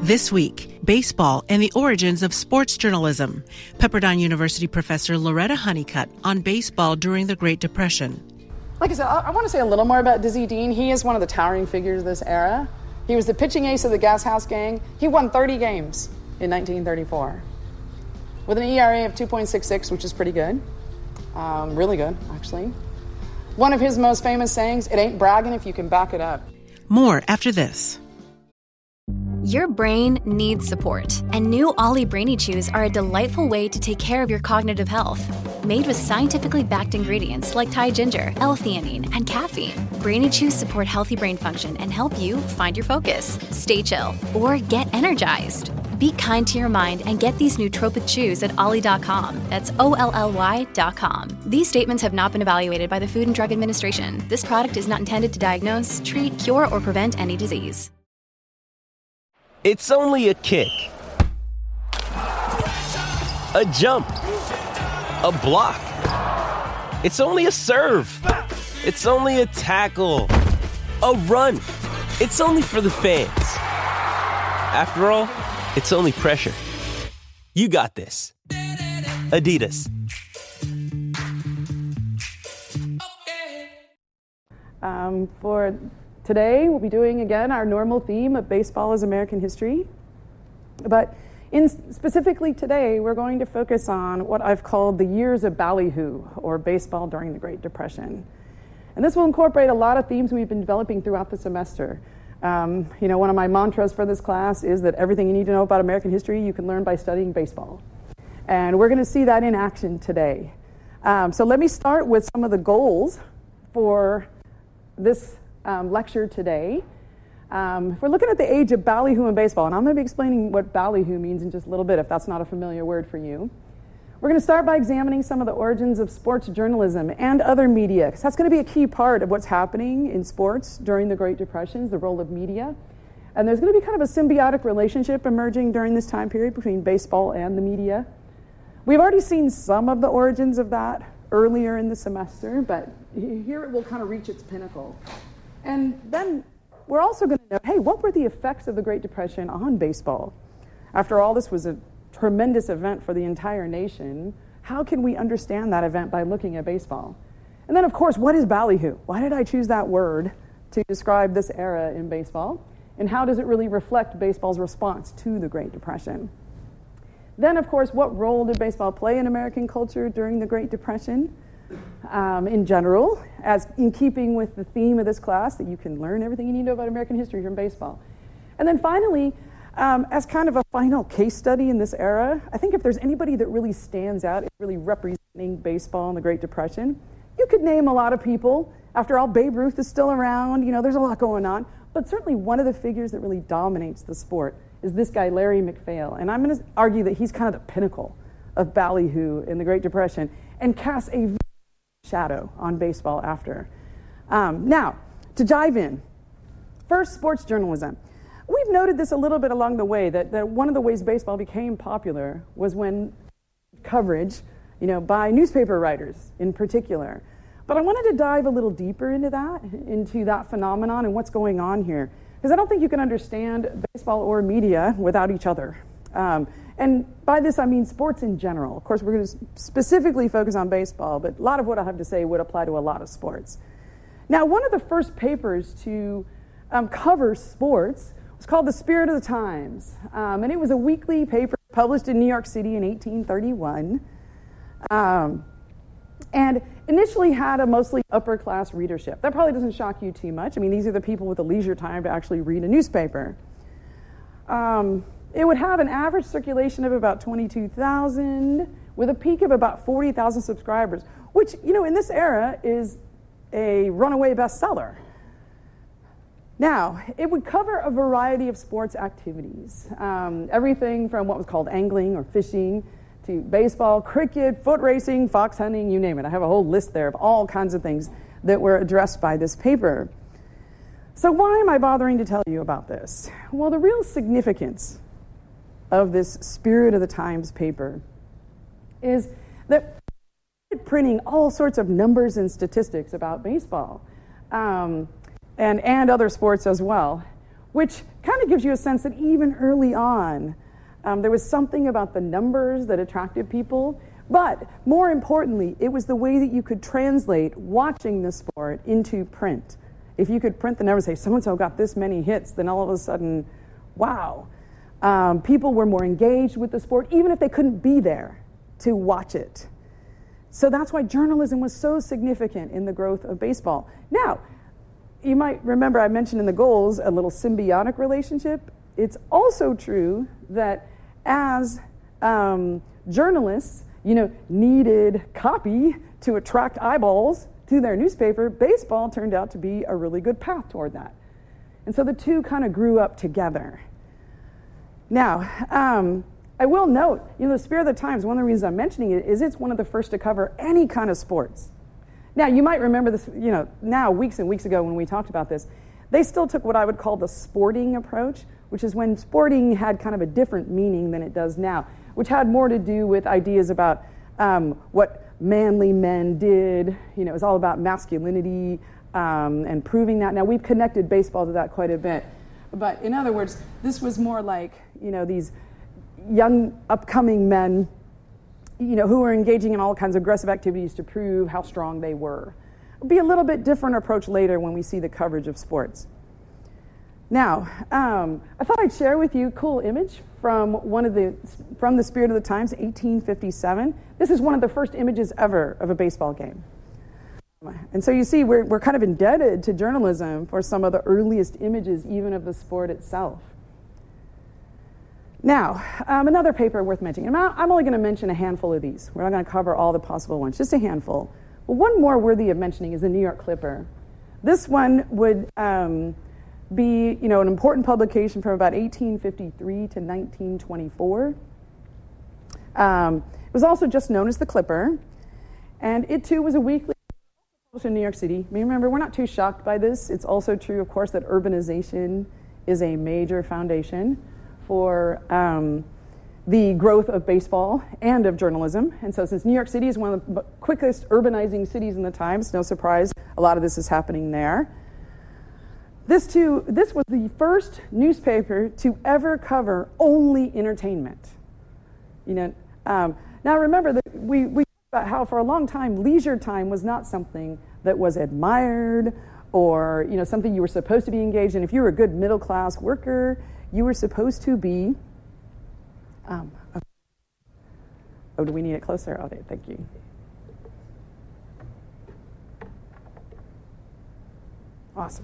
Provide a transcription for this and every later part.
This week, baseball and the origins of sports journalism. Pepperdine University professor Loretta Honeycutt on baseball during the Great Depression. Like I said, I want to say a little more about Dizzy Dean. He is one of the towering figures of this era. He was the pitching ace of the Gas House Gang. He won 30 games in 1934 with an ERA of 2.66, which is pretty good. Really good, actually. One of his most famous sayings, "It ain't bragging if you can back it up." More after this. Your brain needs support, and new Ollie Brainy Chews are a delightful way to take care of your cognitive health. Made with scientifically backed ingredients like Thai ginger, L-theanine, and caffeine, Brainy Chews support healthy brain function and help you find your focus, stay chill, or get energized. Be kind to your mind and get these nootropic chews at ollie.com. That's OLLY.com. These statements have not been evaluated by the Food and Drug Administration. This product is not intended to diagnose, treat, cure, or prevent any disease. It's only a kick, a jump, a block. It's only a serve. It's only a tackle, a run. It's only for the fans. After all, it's only pressure. You got this. Adidas. For today, we'll be doing again our normal theme of baseball as American history. But specifically today, we're going to focus on what I've called the years of ballyhoo, or baseball during the Great Depression. And this will incorporate a lot of themes we've been developing throughout the semester. One of my mantras for this class is that everything you need to know about American history you can learn by studying baseball. And we're going to see that in action today. So let me start with some of the goals for this lecture today. We're looking at the age of ballyhoo in baseball, and I'm going to be explaining what ballyhoo means in just a little bit if that's not a familiar word for you. We're going to start by examining some of the origins of sports journalism and other media, because that's going to be a key part of what's happening in sports during the Great Depression, the role of media. And there's going to be kind of a symbiotic relationship emerging during this time period between baseball and the media. We've already seen some of the origins of that earlier in the semester, but here it will kind of reach its pinnacle. And then we're also going to know, hey, what were the effects of the Great Depression on baseball? After all, this was a tremendous event for the entire nation. How can we understand that event by looking at baseball? And then, of course, what is ballyhoo? Why did I choose that word to describe this era in baseball? And how does it really reflect baseball's response to the Great Depression? Then, of course, what role did baseball play in American culture during the Great Depression? In general, as in keeping with the theme of this class, that you can learn everything you need to know about American history from baseball. And then finally, as kind of a final case study in this era, I think if there's anybody that really stands out, is really representing baseball in the Great Depression, you could name a lot of people. After all, Babe Ruth is still around, there's a lot going on. But certainly one of the figures that really dominates the sport is this guy, Larry MacPhail. And I'm going to argue that he's kind of the pinnacle of ballyhoo in the Great Depression and casts a shadow on baseball after. Now, to dive in, first, sports journalism. We've noted this a little bit along the way, that one of the ways baseball became popular was when coverage, by newspaper writers in particular. But I wanted to dive a little deeper into that phenomenon and what's going on here, because I don't think you can understand baseball or media without each other. And by this, I mean sports in general. Of course, we're going to specifically focus on baseball, but a lot of what I have to say would apply to a lot of sports. Now, one of the first papers to cover sports was called The Spirit of the Times. And it was a weekly paper published in New York City in 1831. And initially had a mostly upper-class readership. That probably doesn't shock you too much. I mean, these are the people with the leisure time to actually read a newspaper. It would have an average circulation of about 22,000 with a peak of about 40,000 subscribers, which, in this era is a runaway bestseller. Now, it would cover a variety of sports activities, everything from what was called angling or fishing to baseball, cricket, foot racing, fox hunting, you name it. I have a whole list there of all kinds of things that were addressed by this paper. So why am I bothering to tell you about this? Well, the real significance of this Spirit of the Times paper is that printing all sorts of numbers and statistics about baseball and other sports as well. which kind of gives you a sense that even early on, there was something about the numbers that attracted people. But more importantly, it was the way that you could translate watching the sport into print. If you could print the numbers and say, so-and-so got this many hits, then all of a sudden, wow. People were more engaged with the sport, even if they couldn't be there to watch it. So that's why journalism was so significant in the growth of baseball. Now, you might remember I mentioned in the goals a little symbiotic relationship. It's also true that as journalists, needed copy to attract eyeballs to their newspaper, baseball turned out to be a really good path toward that. And so the two kind of grew up together. Now, I will note, the Spirit of the Times, one of the reasons I'm mentioning it is it's one of the first to cover any kind of sports. Now, you might remember this, now weeks and weeks ago when we talked about this, they still took what I would call the sporting approach, which is when sporting had kind of a different meaning than it does now, which had more to do with ideas about what manly men did. It was all about masculinity and proving that. Now, we've connected baseball to that quite a bit. But in other words, this was more like, these young upcoming men, who were engaging in all kinds of aggressive activities to prove how strong they were. It'll be a little bit different approach later when we see the coverage of sports. Now, I thought I'd share with you a cool image from the Spirit of the Times, 1857. This is one of the first images ever of a baseball game. And so you see, we're kind of indebted to journalism for some of the earliest images, even of the sport itself. Now, another paper worth mentioning. I'm only going to mention a handful of these. We're not going to cover all the possible ones, just a handful. But one more worthy of mentioning is the New York Clipper. This one would be, an important publication from about 1853 to 1924. It was also just known as the Clipper, and it too was a weekly published in New York City. Remember, we're not too shocked by this. It's also true, of course, that urbanization is a major foundation for the growth of baseball and of journalism. And so since New York City is one of the quickest urbanizing cities in the Times, no surprise, a lot of this is happening there. This was the first newspaper to ever cover only entertainment. Now remember that we talked about how for a long time leisure time was not something that was admired or something you were supposed to be engaged in. If you were a good middle class worker, you were supposed to be. Oh, do we need it closer? Okay, thank you. Awesome.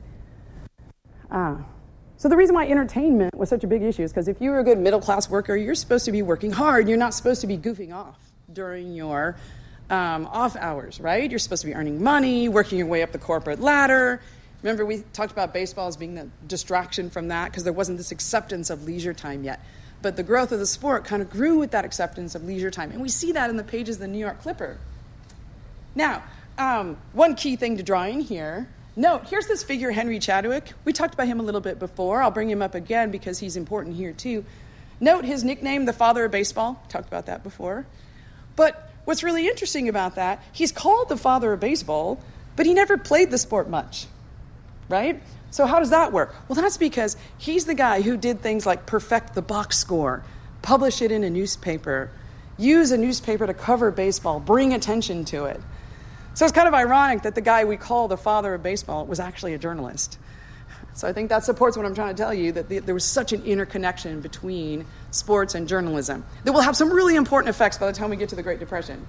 So the reason why entertainment was such a big issue is because if you were a good middle-class worker, you're supposed to be working hard. You're not supposed to be goofing off during your off hours, right? You're supposed to be earning money, working your way up the corporate ladder. Remember, we talked about baseball as being the distraction from that because there wasn't this acceptance of leisure time yet. But the growth of the sport kind of grew with that acceptance of leisure time. And we see that in the pages of the New York Clipper. Now, one key thing to draw in here. Note, here's this figure, Henry Chadwick. We talked about him a little bit before. I'll bring him up again because he's important here too. Note his nickname, the father of baseball. Talked about that before. But what's really interesting about that, he's called the father of baseball, but he never played the sport much, right? So how does that work? Well, that's because he's the guy who did things like perfect the box score, publish it in a newspaper, use a newspaper to cover baseball, bring attention to it. So it's kind of ironic that the guy we call the father of baseball was actually a journalist. So I think that supports what I'm trying to tell you, that there was such an interconnection between sports and journalism that will have some really important effects by the time we get to the Great Depression.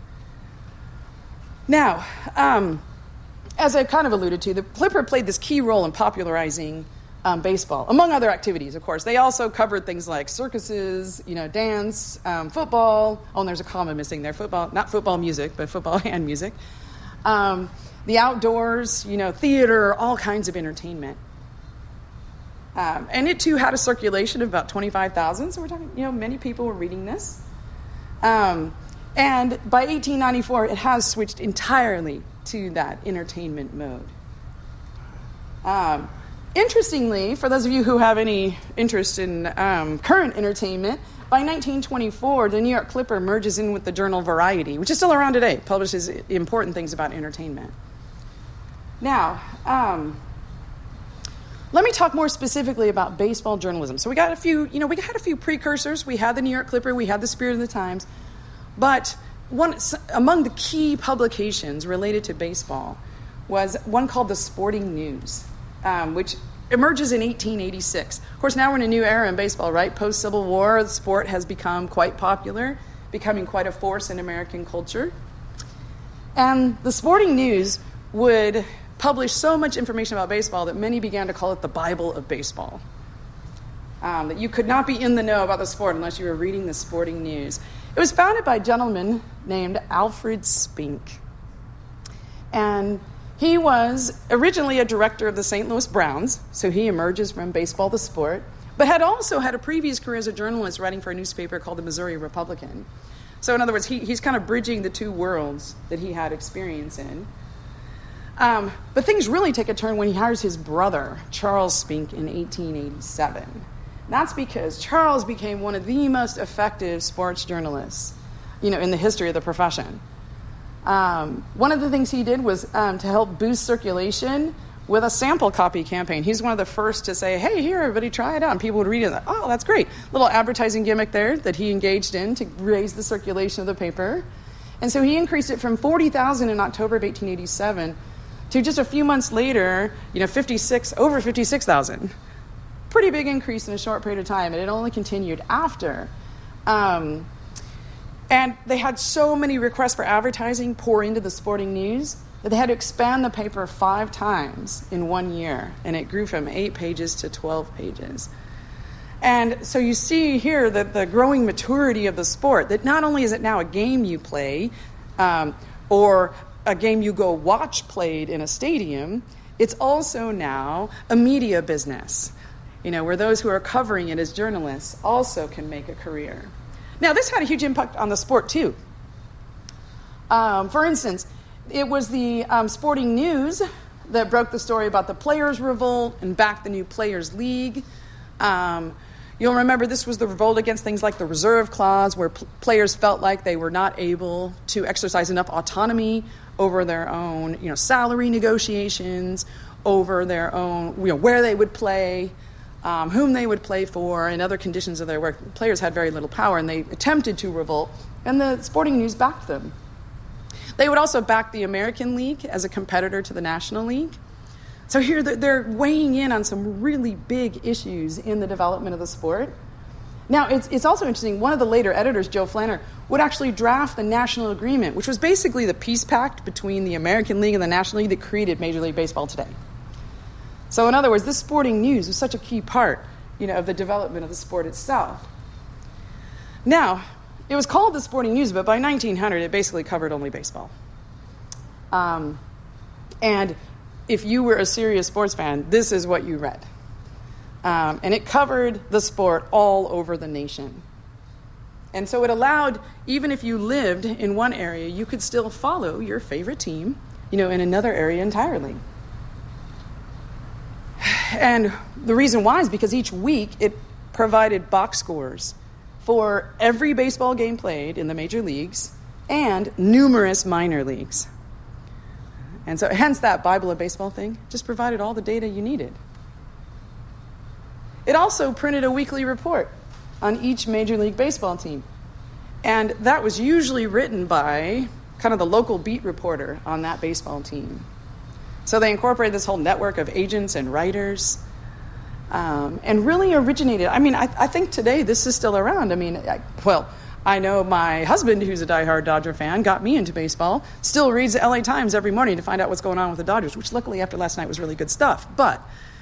Now, as I kind of alluded to, the Clipper played this key role in popularizing baseball, among other activities, of course. They also covered things like circuses, dance, football. Oh, and there's a comma missing there. Football, not football music, but football and music. The outdoors, theater, all kinds of entertainment. And it, too, had a circulation of about 25,000. So we're talking, many people were reading this. And by 1894, it has switched entirely to that entertainment mode. Interestingly, for those of you who have any interest in current entertainment, by 1924, the New York Clipper merges in with the journal Variety, which is still around today, publishes important things about entertainment. Now, let me talk more specifically about baseball journalism. So we got a few, we had a few precursors. We had the New York Clipper, we had the Spirit of the Times, but among the key publications related to baseball was one called the Sporting News, which emerges in 1886. Of course, now we're in a new era in baseball, right? Post-Civil War, the sport has become quite popular, becoming quite a force in American culture. And the Sporting News would publish so much information about baseball that many began to call it the Bible of baseball. That you could not be in the know about the sport unless you were reading the Sporting News. It was founded by a gentleman named Alfred Spink. And he was originally a director of the St. Louis Browns, so he emerges from baseball, the sport, but had also had a previous career as a journalist writing for a newspaper called the Missouri Republican. So in other words, he's kind of bridging the two worlds that he had experience in. But things really take a turn when he hires his brother, Charles Spink, in 1887. And that's because Charles became one of the most effective sports journalists, in the history of the profession. One of the things he did was to help boost circulation with a sample copy campaign. He's one of the first to say, hey, here, everybody, try it out. And people would read it. Oh, that's great. Little advertising gimmick there that he engaged in to raise the circulation of the paper. And so he increased it from 40,000 in October of 1887 to just a few months later, over 56,000. Pretty big increase in a short period of time, and it only continued after. And they had so many requests for advertising pour into the Sporting News that they had to expand the paper 5 times in 1 year, and it grew from 8 pages to 12 pages. And so you see here that the growing maturity of the sport, that not only is it now a game you play or a game you go watch played in a stadium, it's also now a media business, where those who are covering it as journalists also can make a career. Now, this had a huge impact on the sport, too. For instance, it was the Sporting News that broke the story about the Players' Revolt and backed the new Players' League. You'll remember this was the revolt against things like the Reserve Clause, where players felt like they were not able to exercise enough autonomy over their own, salary negotiations, over their own, where they would play, whom they would play for, and other conditions of their work. Players had very little power, and they attempted to revolt, and the Sporting News backed them. They would also back the American League as a competitor to the National League. So here they're weighing in on some really big issues in the development of the sport. Now, it's also interesting, one of the later editors, Joe Flanner, would actually draft the National Agreement, which was basically the peace pact between the American League and the National League that created Major League Baseball today. So in other words, this Sporting News was such a key part, of the development of the sport itself. Now, it was called the Sporting News, but by 1900, it basically covered only baseball. And if you were a serious sports fan, this is what you read. And it covered the sport all over the nation. And so it allowed, even if you lived in one area, you could still follow your favorite team, in another area entirely. And the reason why is because each week it provided box scores for every baseball game played in the major leagues and numerous minor leagues. And so hence that Bible of Baseball thing just provided all the data you needed. It also printed a weekly report on each Major League Baseball team. And that was usually written by kind of the local beat reporter on that baseball team. So they incorporated this whole network of agents and writers and really originated. I think today this is still around. I know my husband, who's a diehard Dodger fan, got me into baseball, still reads the LA Times every morning to find out what's going on with the Dodgers, which luckily after last night was really good stuff. But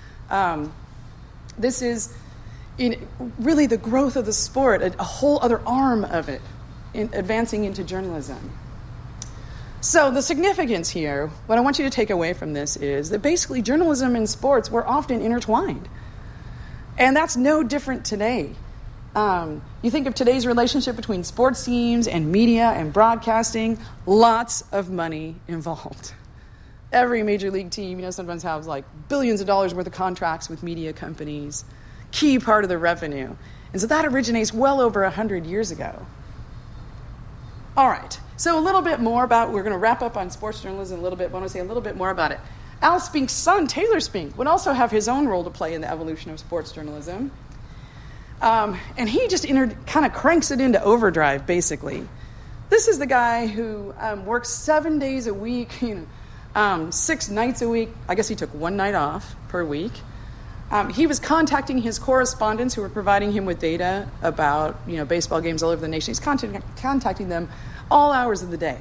this is really the growth of the sport, a whole other arm of it, advancing into journalism. So the significance here, what I want you to take away from this is that basically journalism and sports were often intertwined. And that's no different today. You think of today's relationship between sports teams and media and broadcasting, lots of money involved. Every major league team, sometimes has like billions of dollars worth of contracts with media companies, key part of the revenue. And so that originates well over 100 years ago. All right, so a little bit more about, we're going to wrap up on sports journalism a little bit, but I want to say a little bit more about it. Al Spink's son, Taylor Spink, would also have his own role to play in the evolution of sports journalism. And he just kind of cranks it into overdrive, basically. This is the guy who works 7 days a week, 6 nights a week. I guess he took 1 night off per week. He was contacting his correspondents who were providing him with data about baseball games all over the nation. He's contacting them all hours of the day.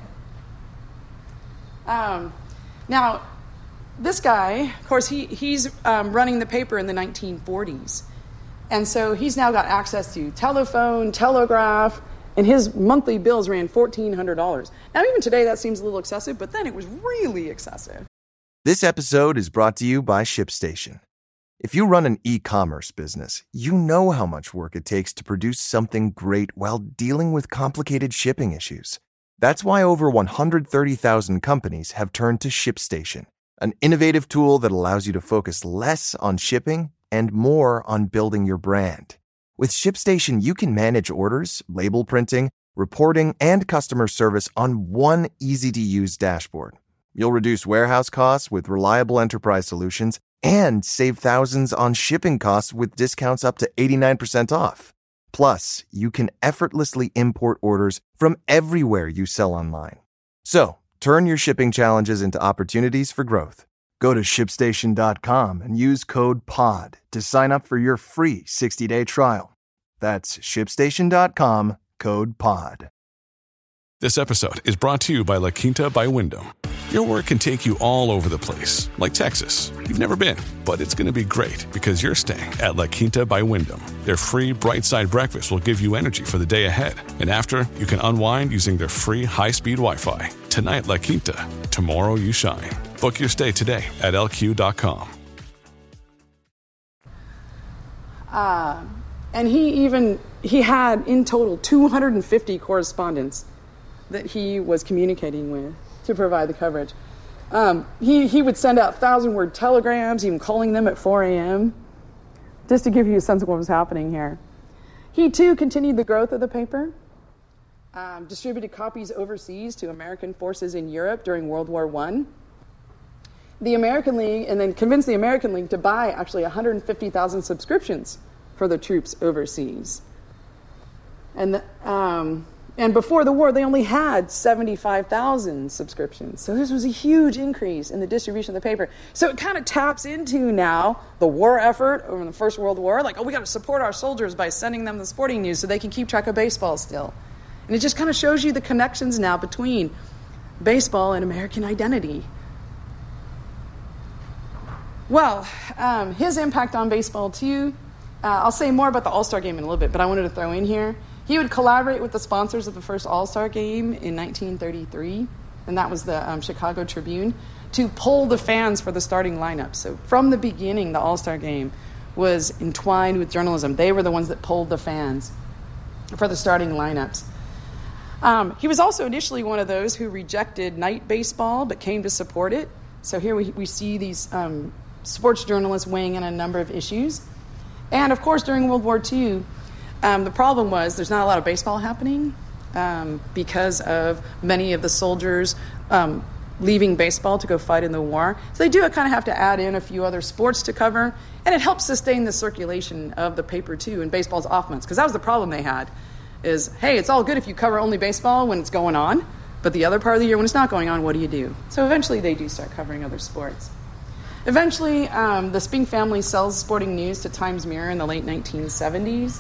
Now, this guy, of course, he's running the paper in the 1940s. And so he's now got access to telephone, telegraph, and his monthly bills ran $1,400. Now, even today, that seems a little excessive, but then it was really excessive. This episode is brought to you by ShipStation. If you run an e-commerce business, you know how much work it takes to produce something great while dealing with complicated shipping issues. That's why over 130,000 companies have turned to ShipStation, an innovative tool that allows you to focus less on shipping and more on building your brand. With ShipStation, you can manage orders, label printing, reporting, and customer service on one easy-to-use dashboard. You'll reduce warehouse costs with reliable enterprise solutions and save thousands on shipping costs with discounts up to 89% off. Plus, you can effortlessly import orders from everywhere you sell online. So, turn your shipping challenges into opportunities for growth. Go to ShipStation.com and use code POD to sign up for your free 60-day trial. That's ShipStation.com, code POD. This episode is brought to you by La Quinta by Wyndham. Your work can take you all over the place, like Texas. You've never been, but it's going to be great because you're staying at La Quinta by Wyndham. Their free Bright Side breakfast will give you energy for the day ahead. And after, you can unwind using their free high-speed Wi-Fi. Tonight, La Quinta. Tomorrow, you shine. Book your stay today at LQ.com. And he had in total 250 correspondents that he was communicating with to provide the coverage. He would send out 1,000-word telegrams, even calling them at 4 a.m., just to give you a sense of what was happening here. He, too, continued the growth of the paper, distributed copies overseas to American forces in Europe during World War I. The American League, and then convinced the American League to buy actually 150,000 subscriptions for the troops overseas. And before the war, they only had 75,000 subscriptions. So this was a huge increase in the distribution of the paper. So it kind of taps into now the war effort over the First World War. Like, we got to support our soldiers by sending them the sporting news so they can keep track of baseball still. And it just kind of shows you the connections now between baseball and American identity. Well, his impact on baseball, too, I'll say more about the All-Star Game in a little bit, but I wanted to throw in here. He would collaborate with the sponsors of the first All-Star Game in 1933, and that was the Chicago Tribune, to poll the fans for the starting lineup. So from the beginning, the All-Star Game was entwined with journalism. They were the ones that polled the fans for the starting lineups. He was also initially one of those who rejected night baseball but came to support it. So here we see these sports journalists weighing in on a number of issues. And, of course, during World War II, the problem was there's not a lot of baseball happening because of many of the soldiers leaving baseball to go fight in the war. So they do kind of have to add in a few other sports to cover, and it helps sustain the circulation of the paper, too, in baseball's off months, because that was the problem they had is, hey, it's all good if you cover only baseball when it's going on, but the other part of the year when it's not going on, what do you do? So eventually they do start covering other sports. Eventually, the Spink family sells sporting news to Times Mirror in the late 1970s.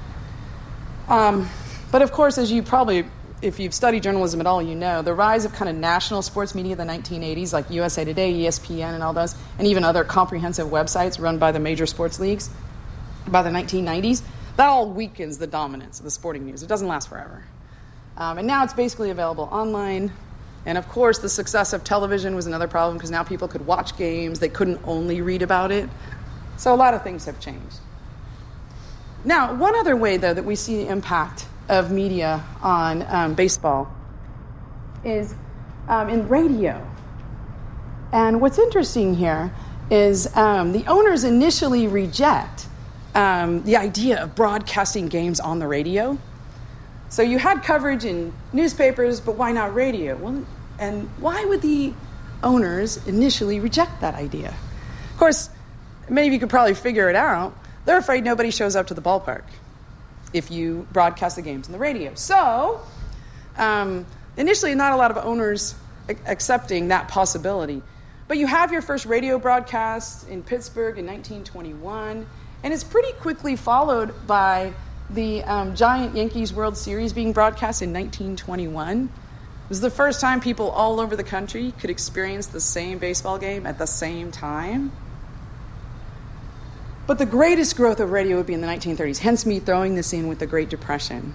But of course, as you probably, if you've studied journalism at all, you know, the rise of kind of national sports media in the 1980s, like USA Today, ESPN, and all those, and even other comprehensive websites run by the major sports leagues by the 1990s, that all weakens the dominance of the sporting news. It doesn't last forever. And now it's basically available online. And of course, the success of television was another problem because now people could watch games. They couldn't only read about it. So a lot of things have changed. Now, one other way, though, that we see the impact of media on baseball is in radio. And what's interesting here is the owners initially reject the idea of broadcasting games on the radio. So you had coverage in newspapers, but why not radio? Well, and why would the owners initially reject that idea. Of course, many of you could probably figure it out. They're afraid nobody shows up to the ballpark if you broadcast the games on the radio. So, initially, not a lot of owners accepting that possibility. But you have your first radio broadcast in Pittsburgh in 1921, and it's pretty quickly followed by the Giant Yankees World Series being broadcast in 1921. It was the first time people all over the country could experience the same baseball game at the same time. But the greatest growth of radio would be in the 1930s, hence me throwing this in with the Great Depression.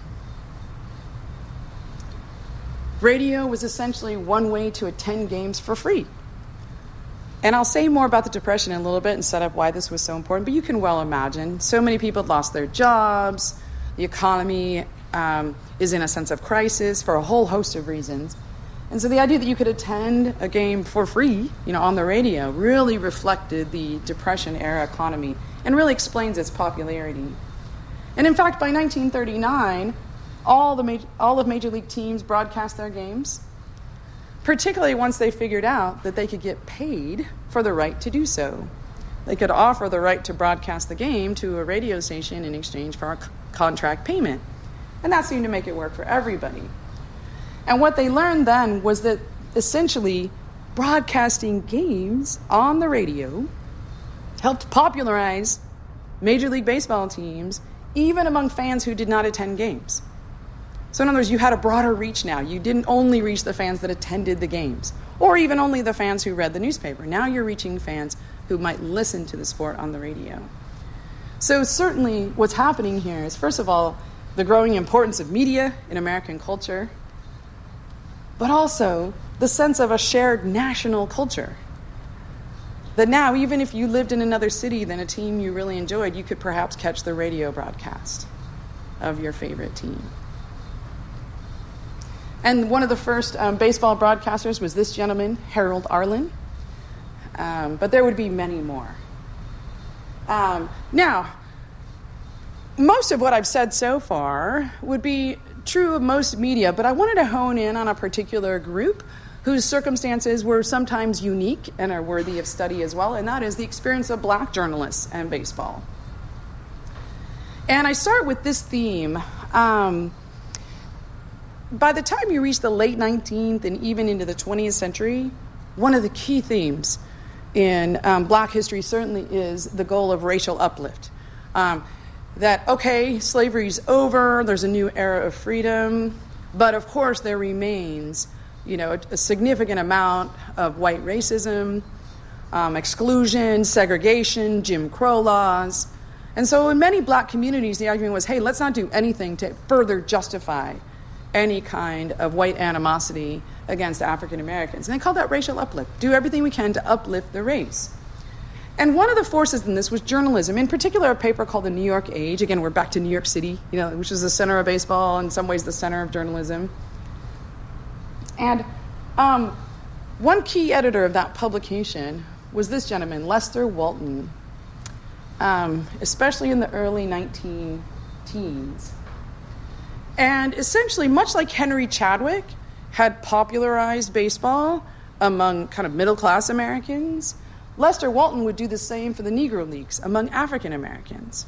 Radio was essentially one way to attend games for free. And I'll say more about the Depression in a little bit and set up why this was so important, but you can well imagine. So many people had lost their jobs. The economy is in a sense of crisis for a whole host of reasons. And so the idea that you could attend a game for free, on the radio, really reflected the Depression-era economy and really explains its popularity. And in fact, by 1939, all of Major League teams broadcast their games, particularly once they figured out that they could get paid for the right to do so. They could offer the right to broadcast the game to a radio station in exchange for a contract payment. And that seemed to make it work for everybody. And what they learned then was that essentially broadcasting games on the radio helped popularize Major League Baseball teams even among fans who did not attend games. So in other words, you had a broader reach now. You didn't only reach the fans that attended the games, or even only the fans who read the newspaper. Now you're reaching fans who might listen to the sport on the radio. So certainly what's happening here is, first of all, the growing importance of media in American culture, but also the sense of a shared national culture. That now, even if you lived in another city than a team you really enjoyed, you could perhaps catch the radio broadcast of your favorite team. And one of the first baseball broadcasters was this gentleman, Harold Arlen. But there would be many more. Now, most of what I've said so far would be true of most media, but I wanted to hone in on a particular group whose circumstances were sometimes unique and are worthy of study as well, and that is the experience of black journalists and baseball. And I start with this theme. By the time you reach the late 19th and even into the 20th century, one of the key themes in black history certainly is the goal of racial uplift. That, okay, slavery's over, there's a new era of freedom, but of course there remains, a significant amount of white racism, exclusion, segregation, Jim Crow laws. And so in many black communities, the argument was, hey, let's not do anything to further justify any kind of white animosity against African Americans. And they called that racial uplift. Do everything we can to uplift the race. And one of the forces in this was journalism, in particular a paper called the New York Age. Again, we're back to New York City, which is the center of baseball, in some ways the center of journalism. And one key editor of that publication was this gentleman, Lester Walton, especially in the early 19-teens. And essentially, much like Henry Chadwick had popularized baseball among kind of middle-class Americans, Lester Walton would do the same for the Negro Leagues among African Americans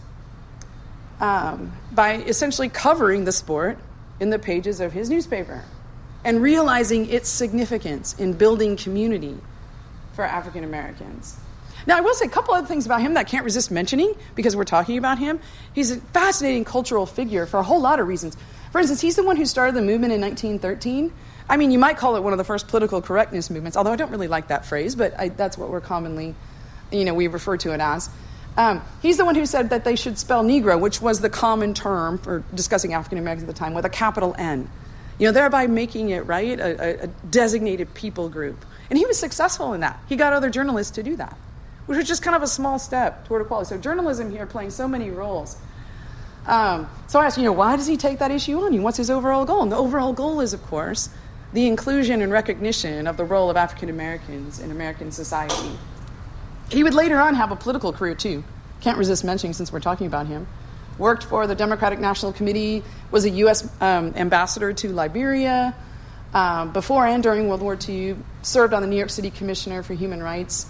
by essentially covering the sport in the pages of his newspaper and realizing its significance in building community for African Americans. Now, I will say a couple other things about him that I can't resist mentioning because we're talking about him. He's a fascinating cultural figure for a whole lot of reasons. For instance, he's the one who started the movement in 1913. I mean, you might call it one of the first political correctness movements, although I don't really like that phrase, but that's what we're commonly, we refer to it as. He's the one who said that they should spell Negro, which was the common term for discussing African Americans at the time, with a capital N. Thereby making it, right, a designated people group. And he was successful in that. He got other journalists to do that, which was just kind of a small step toward equality. So journalism here playing so many roles. So I asked, why does he take that issue on? What's his overall goal? And the overall goal is, of course, the inclusion and recognition of the role of African Americans in American society. He would later on have a political career, too. Can't resist mentioning since we're talking about him. Worked for the Democratic National Committee, was a U.S. ambassador to Liberia, before and during World War II, served on the New York City Commissioner for Human Rights,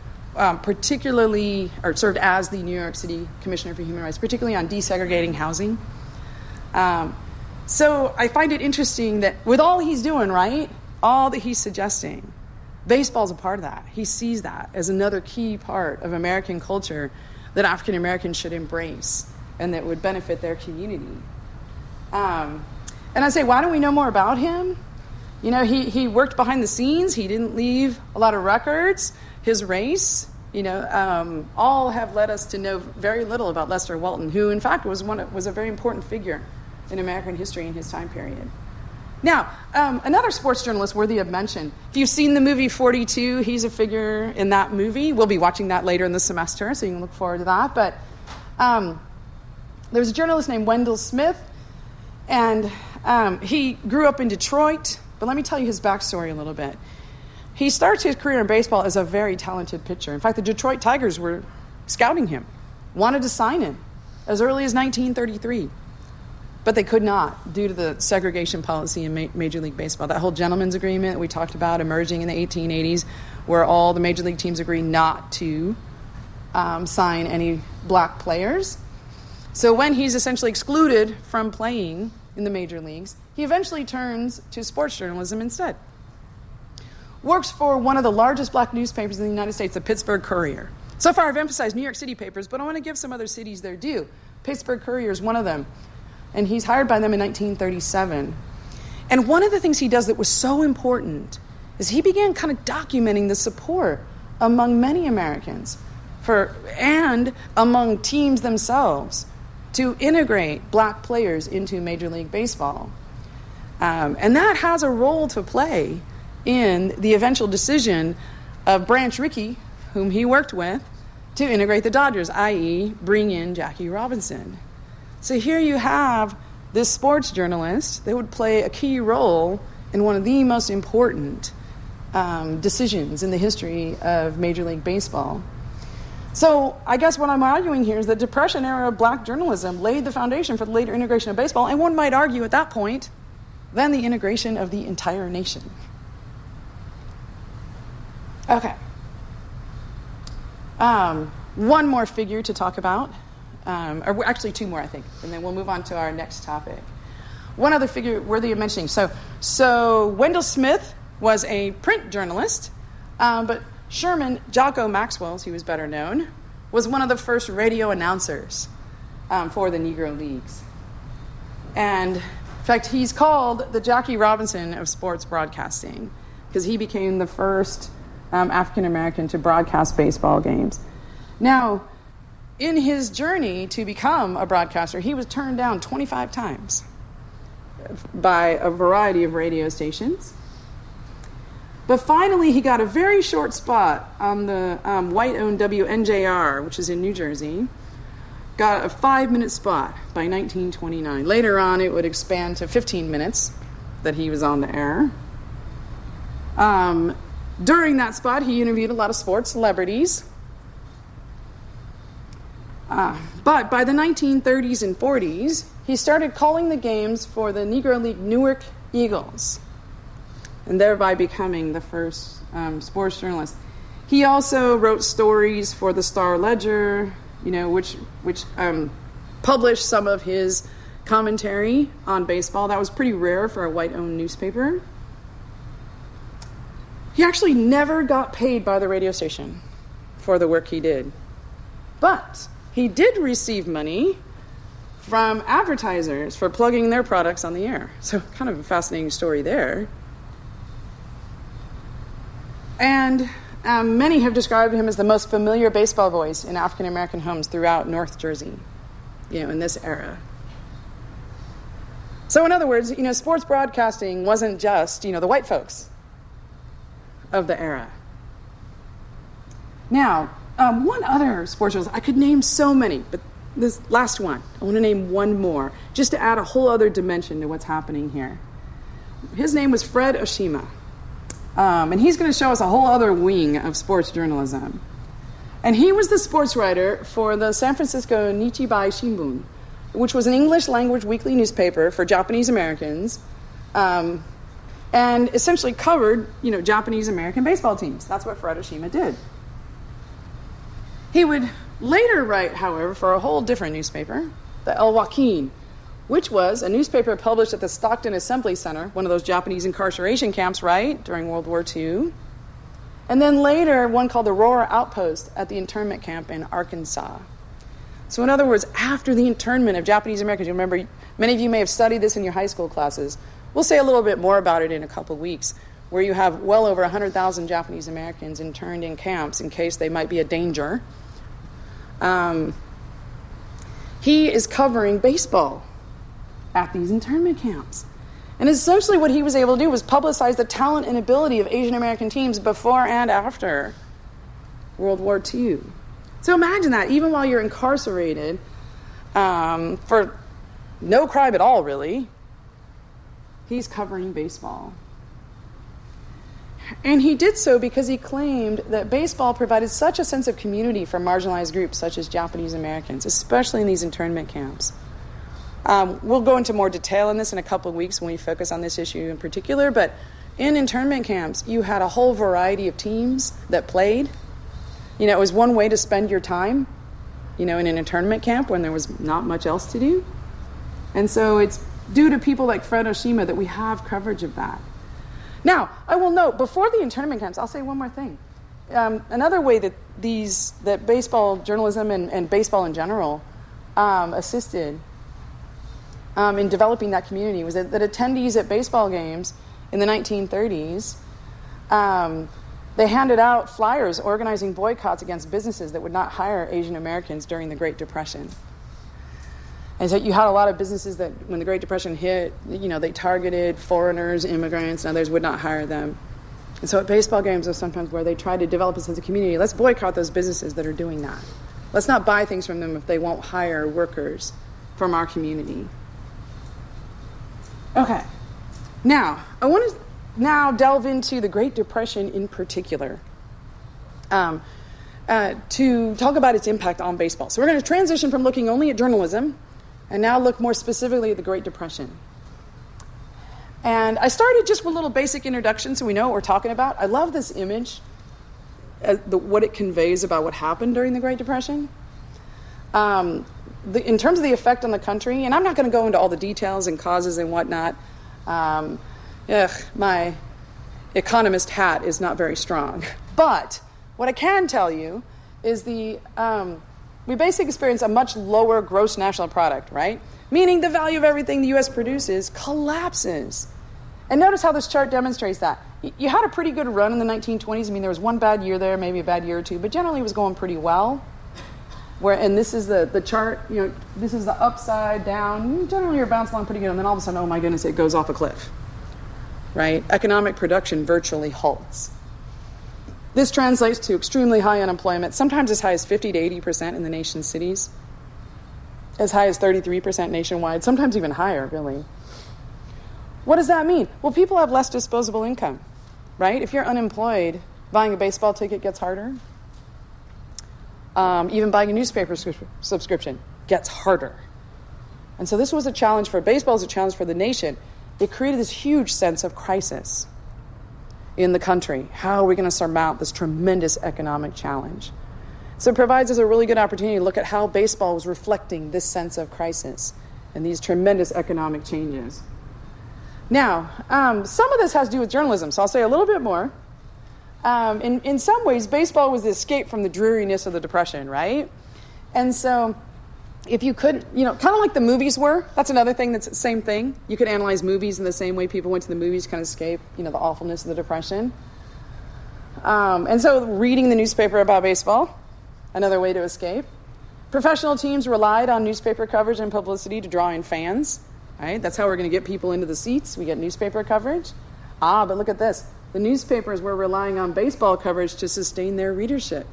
served as the New York City Commissioner for Human Rights, particularly on desegregating housing. So I find it interesting that with all he's doing, right, all that he's suggesting, baseball's a part of that. He sees that as another key part of American culture that African Americans should embrace and that would benefit their community. And I say, why don't we know more about him? You know, he worked behind the scenes. He didn't leave a lot of records. His race, all have led us to know very little about Lester Walton, who, in fact, was a very important figure in American history in his time period. Now, another sports journalist worthy of mention. If you've seen the movie 42, he's a figure in that movie. We'll be watching that later in the semester, so you can look forward to that. But there's a journalist named Wendell Smith, and he grew up in Detroit. But let me tell you his backstory a little bit. He starts his career in baseball as a very talented pitcher. In fact, the Detroit Tigers were scouting him, wanted to sign him as early as 1933. But they could not due to the segregation policy in Major League Baseball. That whole gentleman's agreement we talked about emerging in the 1880s, where all the Major League teams agree not to sign any black players. So when he's essentially excluded from playing in the major leagues, he eventually turns to sports journalism instead. Works for one of the largest black newspapers in the United States, the Pittsburgh Courier. So far I've emphasized New York City papers, but I want to give some other cities their due. Pittsburgh Courier is one of them. And he's hired by them in 1937. And one of the things he does that was so important is he began kind of documenting the support among many Americans and among teams themselves to integrate black players into Major League Baseball. And that has a role to play in the eventual decision of Branch Rickey, whom he worked with, to integrate the Dodgers, i.e. bring in Jackie Robinson. So here you have this sports journalist that would play a key role in one of the most important decisions in the history of Major League Baseball. So I guess what I'm arguing here is that Depression-era black journalism laid the foundation for the later integration of baseball, and one might argue at that point, then the integration of the entire nation. Okay. One more figure to talk about. Or actually two more, I think, and then we'll move on to our next topic. One other figure worthy of mentioning. So Wendell Smith was a print journalist, but Sherman Jocko Maxwell, as he was better known, was one of the first radio announcers for the Negro Leagues. And, in fact, he's called the Jackie Robinson of sports broadcasting because he became the first African-American to broadcast baseball games. Now, in his journey to become a broadcaster, he was turned down 25 times by a variety of radio stations. But finally, he got a very short spot on the white-owned WNJR, which is in New Jersey. Got a 5-minute spot by 1929. Later on, it would expand to 15 minutes that he was on the air. During that spot, he interviewed a lot of sports celebrities. But by the 1930s and 40s, he started calling the games for the Negro League Newark Eagles, and thereby becoming the first sports journalist. He also wrote stories for the Star-Ledger, which published some of his commentary on baseball. That was pretty rare for a white-owned newspaper. He actually never got paid by the radio station for the work he did. But he did receive money from advertisers for plugging their products on the air. So kind of a fascinating story there. And many have described him as the most familiar baseball voice in African-American homes throughout North Jersey, in this era. So in other words, sports broadcasting wasn't just, the white folks of the era. Now, one other sports journalist, I could name so many, but this last one, I want to name one more, just to add a whole other dimension to what's happening here. His name was Fred Oshima, and he's going to show us a whole other wing of sports journalism. And he was the sports writer for the San Francisco Nichibai Shimbun, which was an English-language weekly newspaper for Japanese Americans. And and essentially covered, Japanese American baseball teams. That's what Fred Oshima did. He would later write, however, for a whole different newspaper, the El Joaquin, which was a newspaper published at the Stockton Assembly Center, one of those Japanese incarceration camps, right, during World War II. And then later, one called the Aurora Outpost at the internment camp in Arkansas. So in other words, after the internment of Japanese Americans, you remember, many of you may have studied this in your high school classes. We'll say a little bit more about it in a couple of weeks, where you have well over 100,000 Japanese Americans interned in camps in case they might be a danger. He is covering baseball at these internment camps. And essentially what he was able to do was publicize the talent and ability of Asian American teams before and after World War II. So imagine that, even while you're incarcerated for no crime at all, really, he's covering baseball. And he did so because he claimed that baseball provided such a sense of community for marginalized groups such as Japanese Americans, especially in these internment camps. We'll go into more detail on this in a couple of weeks when we focus on this issue in particular, but in internment camps, you had a whole variety of teams that played. It was one way to spend your time, in an internment camp when there was not much else to do. And so it's due to people like Fred Oshima that we have coverage of that. Now, I will note, before the internment camps, I'll say one more thing. Another way that baseball journalism and baseball in general assisted in developing that community was that attendees at baseball games in the 1930s, they handed out flyers organizing boycotts against businesses that would not hire Asian Americans during the Great Depression. And so you had a lot of businesses that, when the Great Depression hit, they targeted foreigners, immigrants, and others would not hire them. And so at baseball games was sometimes where they tried to develop a sense of community. Let's boycott those businesses that are doing that. Let's not buy things from them if they won't hire workers from our community. Okay. Now, I want to delve into the Great Depression in particular to talk about its impact on baseball. So we're going to transition from looking only at journalism and now look more specifically at the Great Depression. And I started just with a little basic introduction so we know what we're talking about. I love this image, what it conveys about what happened during the Great Depression. In terms of the effect on the country, and I'm not going to go into all the details and causes and whatnot. My economist hat is not very strong. But what I can tell you is we basically experience a much lower gross national product, right? Meaning the value of everything the U.S. produces collapses. And notice how this chart demonstrates that. You had a pretty good run in the 1920s. I mean, there was one bad year there, maybe a bad year or two, but generally it was going pretty well. And this is the chart, this is the upside down. Generally you're bouncing along pretty good, and then all of a sudden, oh my goodness, it goes off a cliff, right? Economic production virtually halts. This translates to extremely high unemployment, sometimes as high as 50 to 80% in the nation's cities, as high as 33% nationwide, sometimes even higher, really. What does that mean? Well, people have less disposable income, right? If you're unemployed, buying a baseball ticket gets harder. Even buying a newspaper subscription gets harder. And so this was a challenge for baseball, is a challenge for the nation. It created this huge sense of crisis in the country. How are we going to surmount this tremendous economic challenge? So it provides us a really good opportunity to look at how baseball was reflecting this sense of crisis and these tremendous economic changes. Now, some of this has to do with journalism, so I'll say a little bit more. In some ways, baseball was the escape from the dreariness of the Depression, right? And so if you could, kind of like the movies were, that's another thing that's the same thing. You could analyze movies in the same way people went to the movies to kind of escape, the awfulness of the Depression. And so reading the newspaper about baseball, another way to escape. Professional teams relied on newspaper coverage and publicity to draw in fans, right? That's how we're going to get people into the seats. We get newspaper coverage. But look at this. The newspapers were relying on baseball coverage to sustain their readership.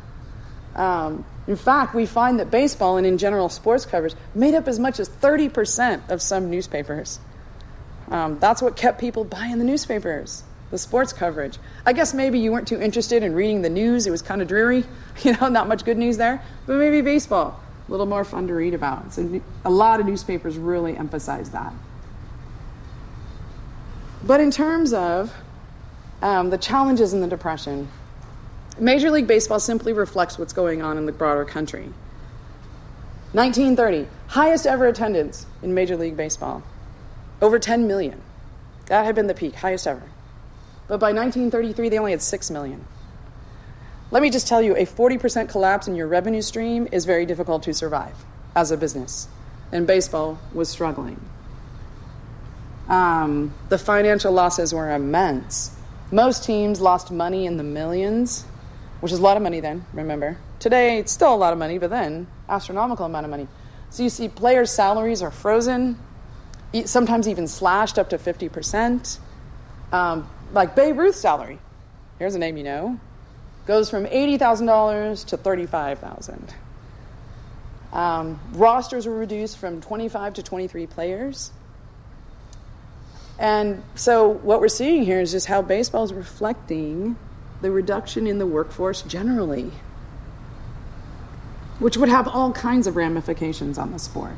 In fact, we find that baseball and in general sports coverage made up as much as 30% of some newspapers. That's what kept people buying the newspapers, the sports coverage. I guess maybe you weren't too interested in reading the news. It was kind of dreary, not much good news there. But maybe baseball, a little more fun to read about. So a lot of newspapers really emphasize that. But in terms of the challenges in the Depression, Major League Baseball simply reflects what's going on in the broader country. 1930, highest ever attendance in Major League Baseball, over 10 million. That had been the peak, highest ever. But by 1933, they only had 6 million. Let me just tell you, a 40% collapse in your revenue stream is very difficult to survive as a business. And baseball was struggling. The financial losses were immense. Most teams lost money in the millions, which is a lot of money then, remember. Today, it's still a lot of money, but then, astronomical amount of money. So you see players' salaries are frozen, sometimes even slashed up to 50%. Like Babe Ruth's salary, here's a name you know, goes from $80,000 to $35,000. Rosters were reduced from 25 to 23 players. And so what we're seeing here is just how baseball is reflecting the reduction in the workforce generally, which would have all kinds of ramifications on the sport.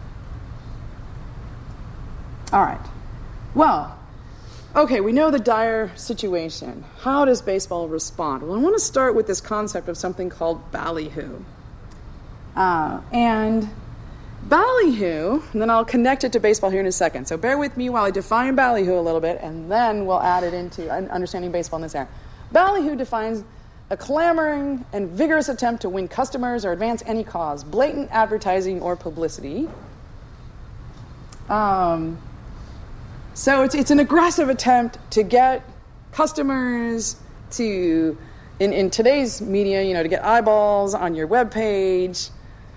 All right. Well, okay, we know the dire situation. How does baseball respond? Well, I want to start with this concept of something called ballyhoo. And ballyhoo, and then I'll connect it to baseball here in a second. So bear with me while I define ballyhoo a little bit, and then we'll add it into understanding baseball in this area. Ballyhoo defines a clamoring and vigorous attempt to win customers or advance any cause, blatant advertising or publicity. So it's an aggressive attempt to get customers to, in today's media, to get eyeballs on your webpage,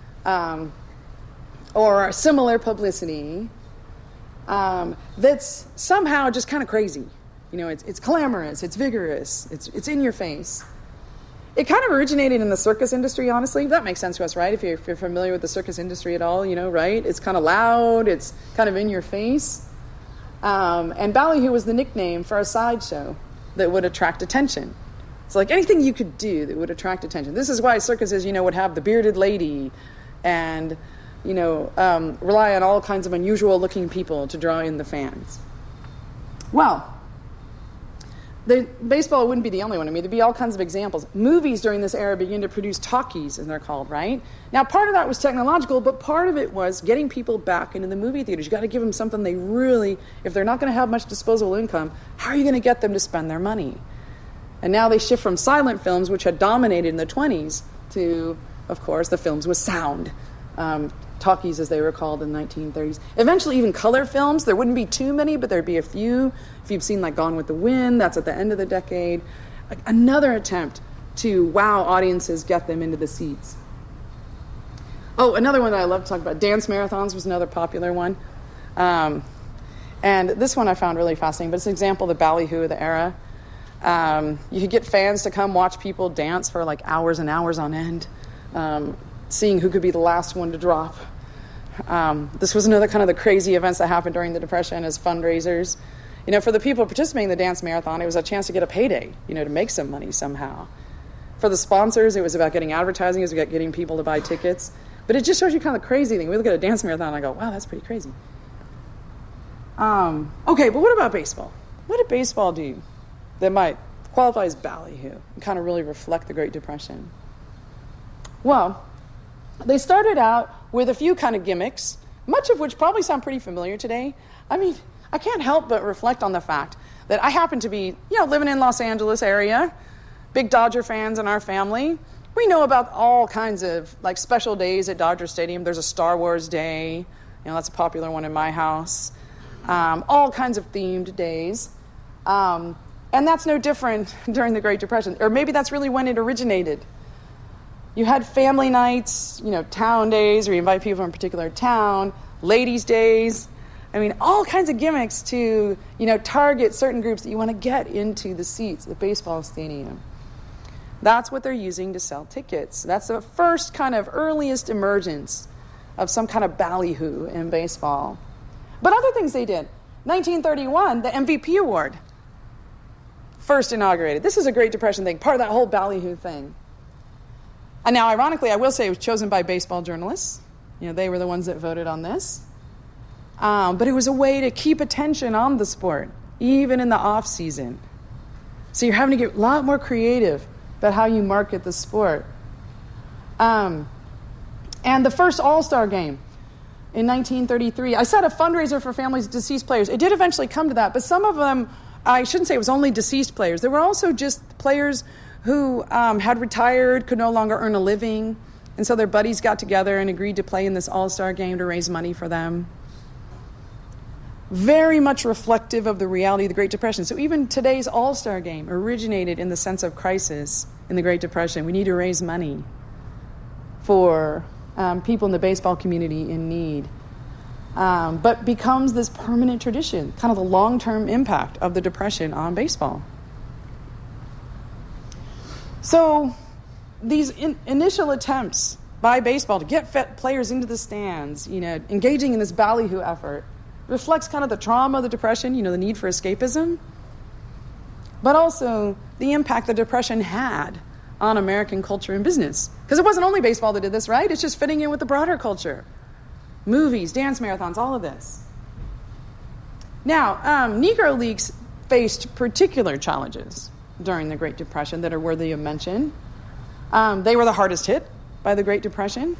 or similar publicity that's somehow just kind of crazy. It's clamorous, it's vigorous, it's in your face. It kind of originated in the circus industry, honestly. That makes sense to us, right? If you're familiar with the circus industry at all, right? It's kind of loud, it's kind of in your face. And ballyhoo was the nickname for a sideshow that would attract attention. It's like anything you could do that would attract attention. This is why circuses, would have the bearded lady and, rely on all kinds of unusual-looking people to draw in the fans. Well, baseball wouldn't be the only one. There'd be all kinds of examples. Movies during this era began to produce talkies, as they're called, right? Now, part of that was technological, but part of it was getting people back into the movie theaters. You got to give them something they really, if they're not going to have much disposable income, how are you going to get them to spend their money? And now they shift from silent films, which had dominated in the 20s, to, of course, the films with sound. Talkies, as they were called in the 1930s. Eventually, even color films. There wouldn't be too many, but there'd be a few. If you've seen, Gone with the Wind, that's at the end of the decade. Another attempt to wow audiences, get them into the seats. Oh, another one that I love to talk about, dance marathons was another popular one. And this one I found really fascinating, but it's an example of the ballyhoo of the era. You could get fans to come watch people dance for hours and hours on end, seeing who could be the last one to drop. This was another kind of the crazy events that happened during the Depression as fundraisers. For the people participating in the dance marathon, it was a chance to get a payday, to make some money somehow. For the sponsors, it was about getting advertising, it was about getting people to buy tickets. But it just shows you kind of the crazy thing. We look at a dance marathon and I go, wow, that's pretty crazy. Okay, but what about baseball? What did baseball do that might qualify as ballyhoo and kind of really reflect the Great Depression? Well, they started out with a few kind of gimmicks, much of which probably sound pretty familiar today. I can't help but reflect on the fact that I happen to be, living in Los Angeles area, big Dodger fans in our family. We know about all kinds of special days at Dodger Stadium. There's a Star Wars Day, that's a popular one in my house. All kinds of themed days. And that's no different during the Great Depression, or maybe that's really when it originated. You had family nights, town days, where you invite people from a particular town, ladies' days. All kinds of gimmicks to, target certain groups that you want to get into the seats, the baseball stadium. That's what they're using to sell tickets. That's the first kind of earliest emergence of some kind of ballyhoo in baseball. But other things they did. 1931, the MVP award, first inaugurated. This is a Great Depression thing, part of that whole ballyhoo thing. And now, ironically, I will say it was chosen by baseball journalists. They were the ones that voted on this. But it was a way to keep attention on the sport. even in the off season. So you're having to get a lot more creative about how you market the sport. And the first All-Star game in 1933, I said a fundraiser for families of deceased players. It did eventually come to that, but some of them, I shouldn't say it was only deceased players. There were also just players who had retired, could no longer earn a living, and so their buddies got together and agreed to play in this All-Star game to raise money for them. Very much reflective of the reality of the Great Depression. So even today's All-Star game originated in the sense of crisis in the Great Depression. We need to raise money for people in the baseball community in need. But becomes this permanent tradition, kind of the long-term impact of the Depression on baseball. So these initial attempts by baseball to get players into the stands, engaging in this ballyhoo effort, reflects kind of the trauma of the Depression, the need for escapism, but also the impact the Depression had on American culture and business. Because it wasn't only baseball that did this, right? It's just fitting in with the broader culture. Movies, dance marathons, all of this. Now, Negro Leagues faced particular challenges during the Great Depression that are worthy of mention. They were the hardest hit by the Great Depression.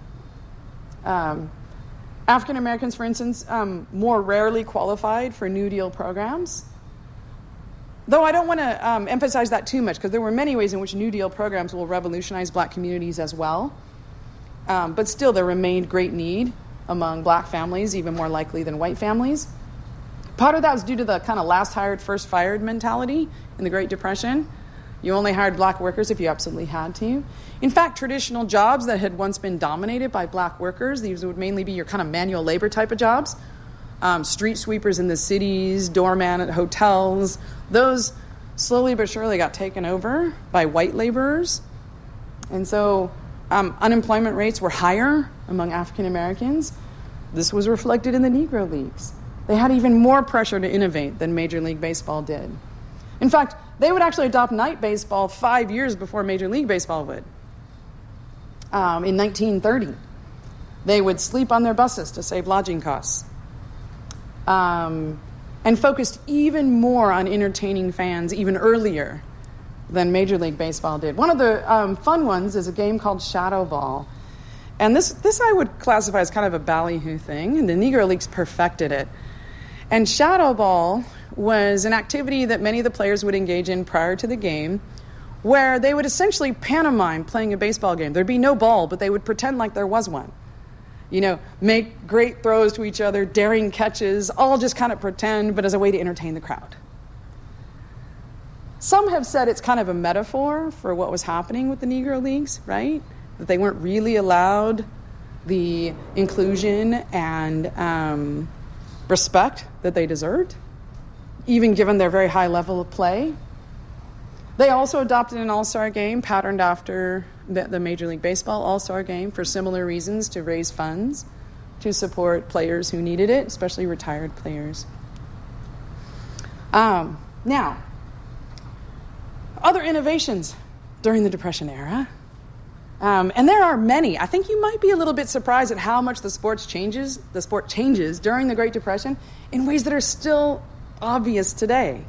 African Americans, for instance, more rarely qualified for New Deal programs. Though I don't want to emphasize that too much, because there were many ways in which New Deal programs will revolutionize black communities as well. But still, there remained great need among black families, even more likely than white families. Part of that was due to the kind of last hired, first fired mentality in the Great Depression. You only hired black workers if you absolutely had to. In fact, traditional jobs that had once been dominated by black workers, these would mainly be your kind of manual labor type of jobs, street sweepers in the cities, doorman at hotels, those slowly but surely got taken over by white laborers. And so unemployment rates were higher among African Americans. This was reflected in the Negro Leagues. They had even more pressure to innovate than Major League Baseball did. In fact, they would actually adopt night baseball 5 years before Major League Baseball would. In 1930, they would sleep on their buses to save lodging costs, and focused even more on entertaining fans even earlier than Major League Baseball did. One of the fun ones is a game called Shadow Ball. And this I would classify as kind of a ballyhoo thing, and the Negro Leagues perfected it. And Shadow Ball was an activity that many of the players would engage in prior to the game, where they would essentially pantomime playing a baseball game. There'd be no ball, but they would pretend like there was one. Make great throws to each other, daring catches, all just kind of pretend, but as a way to entertain the crowd. Some have said it's kind of a metaphor for what was happening with the Negro Leagues, right? That they weren't really allowed the inclusion and respect that they deserved, even given their very high level of play. They also adopted an all-star game patterned after the Major League Baseball all-star game for similar reasons, to raise funds to support players who needed it, especially retired players. Now, other innovations during the Depression era, and there are many. I think you might be a little bit surprised at how much the sport changes during the Great Depression in ways that are still obvious today.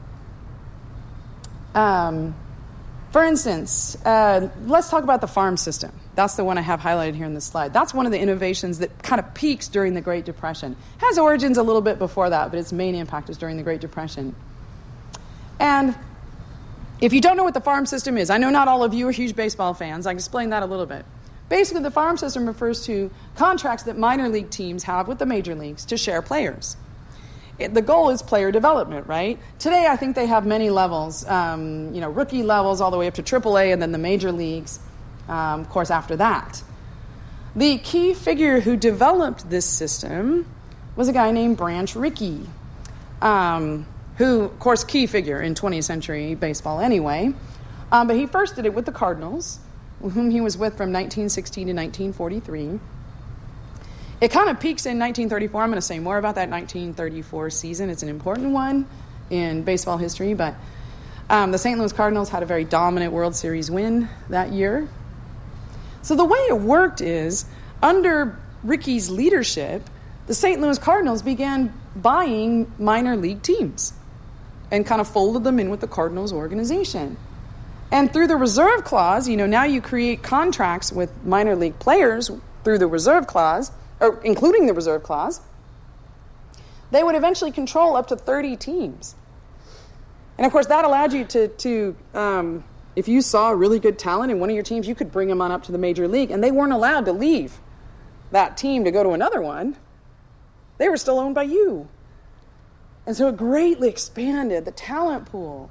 For instance, let's talk about the farm system. That's the one I have highlighted here in this slide. That's one of the innovations that kind of peaks during the Great Depression. It has origins a little bit before that, but its main impact is during the Great Depression. And if you don't know what the farm system is, I know not all of you are huge baseball fans. I can explain that a little bit. Basically, the farm system refers to contracts that minor league teams have with the major leagues to share players. The goal is player development, right? Today, I think they have many levels, rookie levels all the way up to AAA, and then the major leagues, of course, after that. The key figure who developed this system was a guy named Branch Rickey, who, of course, key figure in 20th century baseball anyway. But he first did it with the Cardinals, whom he was with from 1916 to 1943. It kind of peaks in 1934. I'm going to say more about that 1934 season. It's an important one in baseball history, but the St. Louis Cardinals had a very dominant World Series win that year. So the way it worked is, under Rickey's leadership, the St. Louis Cardinals began buying minor league teams. and kind of folded them in with the Cardinals organization. And through the reserve clause, now you create contracts with minor league players through the reserve clause, or including the reserve clause. They would eventually control up to 30 teams. And of course, that allowed you to if you saw really good talent in one of your teams, you could bring them on up to the major league. And they weren't allowed to leave that team to go to another one. They were still owned by you. And so it greatly expanded the talent pool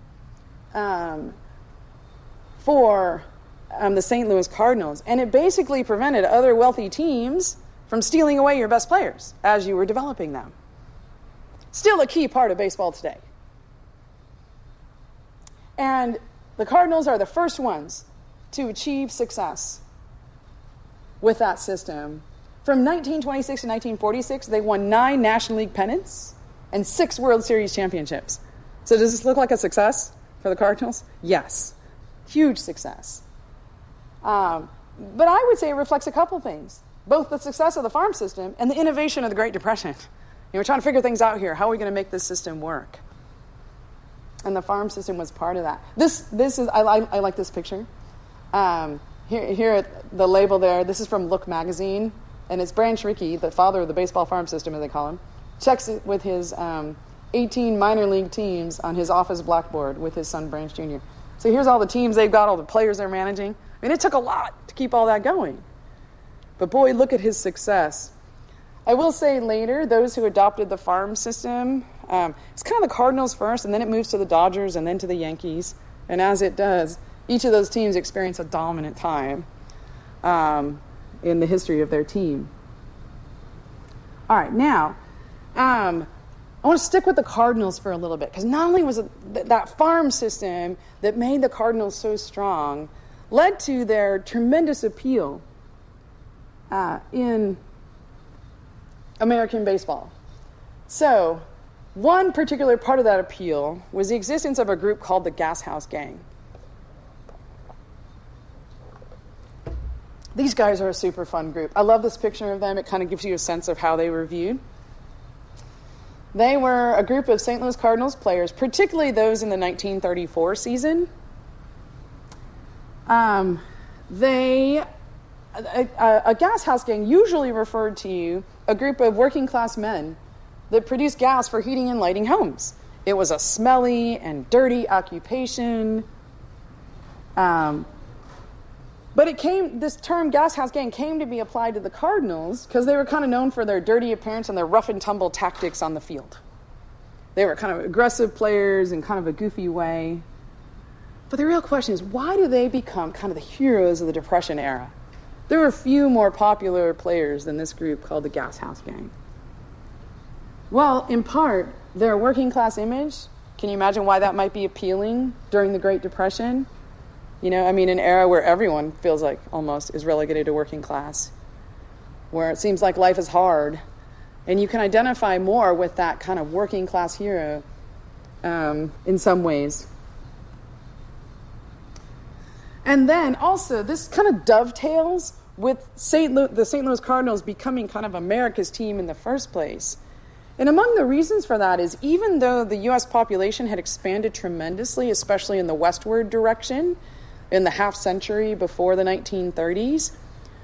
for the St. Louis Cardinals. And it basically prevented other wealthy teams from stealing away your best players as you were developing them. Still a key part of baseball today. And the Cardinals are the first ones to achieve success with that system. From 1926 to 1946, they won 9 National League pennants and 6 World Series championships. So does this look like a success for the Cardinals? Yes. Huge success. But I would say it reflects a couple things. Both the success of the farm system and the innovation of the Great Depression. We're trying to figure things out here. How are we going to make this system work? And the farm system was part of that. This is I like this picture. Here at the label there, this is from Look magazine. And it's Branch Rickey, the father of the baseball farm system, as they call him, checks it with his 18 minor league teams on his office blackboard with his son, Branch Jr. So here's all the teams they've got, all the players they're managing. I mean, it took a lot to keep all that going. But boy, look at his success. I will say later, those who adopted the farm system, it's kind of the Cardinals first, and then it moves to the Dodgers, and then to the Yankees. And as it does, each of those teams experience a dominant time in the history of their team. All right, now, I want to stick with the Cardinals for a little bit, because not only was it that farm system that made the Cardinals so strong, led to their tremendous appeal in American baseball. So, one particular part of that appeal was the existence of a group called the Gas House Gang. These guys are a super fun group. I love this picture of them. It kind of gives you a sense of how they were viewed. They were a group of St. Louis Cardinals players, particularly those in the 1934 season. A gas house gang usually referred to a group of working class men that produced gas for heating and lighting homes. It was a smelly and dirty occupation. But this term gas house gang came to be applied to the Cardinals because they were kind of known for their dirty appearance and their rough and tumble tactics on the field. They were kind of aggressive players in kind of a goofy way. But the real question is, why do they become kind of the heroes of the Depression era? There were few more popular players than this group called the Gas House Gang. Well, in part, their working class image. Can you imagine why that might be appealing during the Great Depression? An era where everyone feels like almost is relegated to working class, where it seems like life is hard. And you can identify more with that kind of working class hero in some ways. And then also, this kind of dovetails with the St. Louis Cardinals becoming kind of America's team in the first place. And among the reasons for that is, even though the U.S. population had expanded tremendously, especially in the westward direction, in the half century before the 1930s,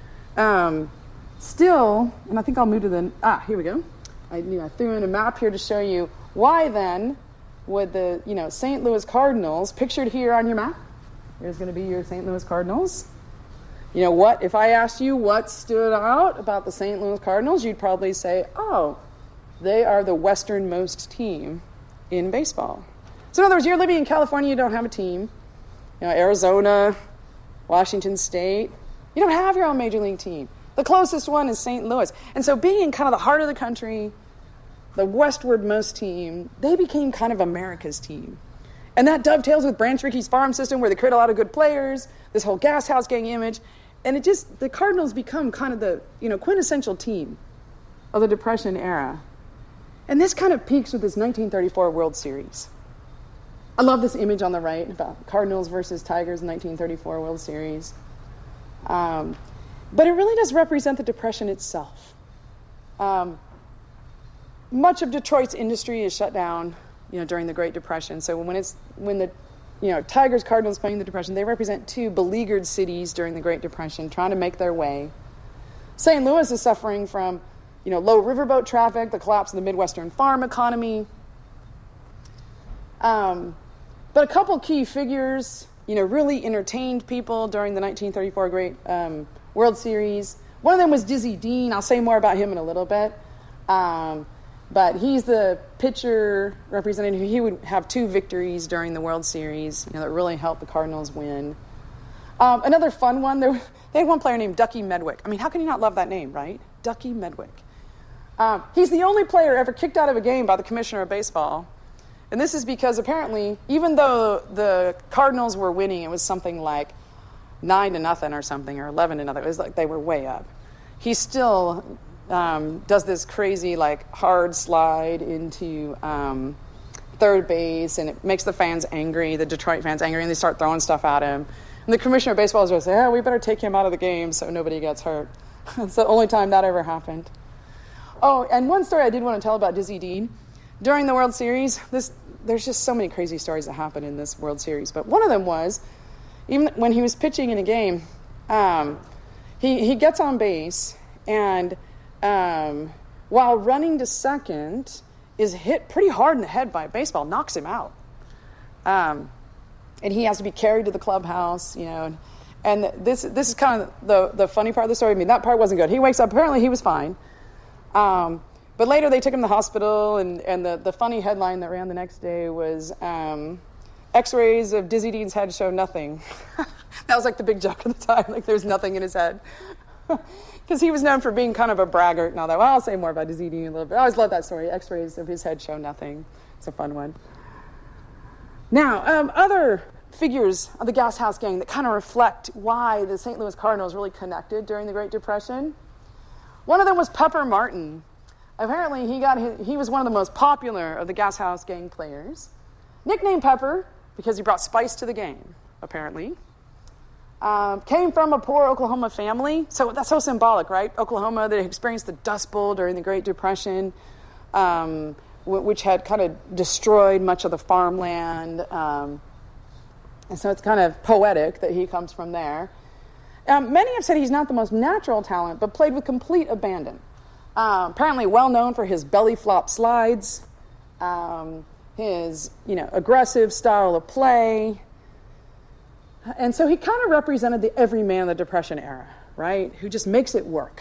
still, and I think I'll move to here we go. I threw in a map here to show you why then would the St. Louis Cardinals, pictured here on your map, here's going to be your St. Louis Cardinals. If I asked you what stood out about the St. Louis Cardinals, you'd probably say, oh, they are the westernmost team in baseball. So in other words, you're living in California, you don't have a team. Arizona, Washington State, you don't have your own major league team. The closest one is St. Louis. And so being in kind of the heart of the country, the westwardmost team, they became kind of America's team. And that dovetails with Branch Rickey's farm system, where they create a lot of good players, this whole Gas House Gang image. And the Cardinals become kind of the quintessential team of the Depression era. And this kind of peaks with this 1934 World Series. I love this image on the right about Cardinals versus Tigers 1934 World Series. But it really does represent the Depression itself. Much of Detroit's industry is shut down. during the Great Depression. So when the Tigers, Cardinals playing the Depression, they represent two beleaguered cities during the Great Depression, trying to make their way. St. Louis is suffering from, low riverboat traffic, the collapse of the Midwestern farm economy. But a couple key figures, really entertained people during the 1934 Great World Series. One of them was Dizzy Dean. I'll say more about him in a little bit. But he's the pitcher representative. He would have 2 victories during the World Series, that really helped the Cardinals win. Another fun one, they had one player named Ducky Medwick. I mean, how can you not love that name, right? Ducky Medwick. He's the only player ever kicked out of a game by the commissioner of baseball. And this is because apparently, even though the Cardinals were winning, it was something like 9-0 or something, or 11-0. It was like they were way up. He still does this crazy, hard slide into third base, and it makes the fans angry, the Detroit fans angry, and they start throwing stuff at him. And the commissioner of baseball is just like, we better take him out of the game so nobody gets hurt. It's the only time that ever happened. Oh, and one story I did want to tell about Dizzy Dean. During the World Series, there's just so many crazy stories that happen in this World Series, but one of them was, even when he was pitching in a game, he gets on base, and while running to second, is hit pretty hard in the head by a baseball, knocks him out. And he has to be carried to the clubhouse, and this is kind of the funny part of the story. I mean, that part wasn't good. He wakes up, apparently he was fine. But later they took him to the hospital, and the funny headline that ran the next day was, X-rays of Dizzy Dean's head show nothing. That was the big joke at the time, there's nothing in his head. Because he was known for being kind of a braggart and all that. Well, I'll say more about Dizzy Dean in a little bit. I always love that story. X-rays of his head show nothing. It's a fun one. Now, other figures of the Gas House Gang that kind of reflect why the St. Louis Cardinals really connected during the Great Depression. One of them was Pepper Martin. Apparently, he was one of the most popular of the Gas House Gang players. Nicknamed Pepper because he brought spice to the game, apparently. Came from a poor Oklahoma family. So that's so symbolic, right? Oklahoma that experienced the Dust Bowl during the Great Depression, which had kind of destroyed much of the farmland. And so it's kind of poetic that he comes from there. Many have said he's not the most natural talent, but played with complete abandon. Apparently well known for his belly flop slides, his aggressive style of play. And so he kind of represented the everyman of the Depression era, right? Who just makes it work.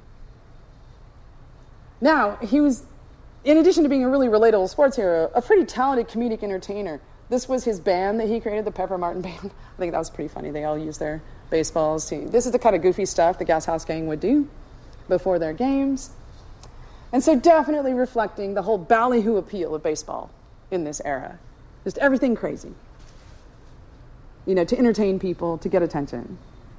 Now, he was, in addition to being a really relatable sports hero, a pretty talented comedic entertainer. This was his band that he created, the Pepper Martin Band. I think that was pretty funny. They all used their baseballs to... This is the kind of goofy stuff the Gas House Gang would do before their games. And so definitely reflecting the whole ballyhoo appeal of baseball in this era. Just everything crazy. To entertain people, to get attention.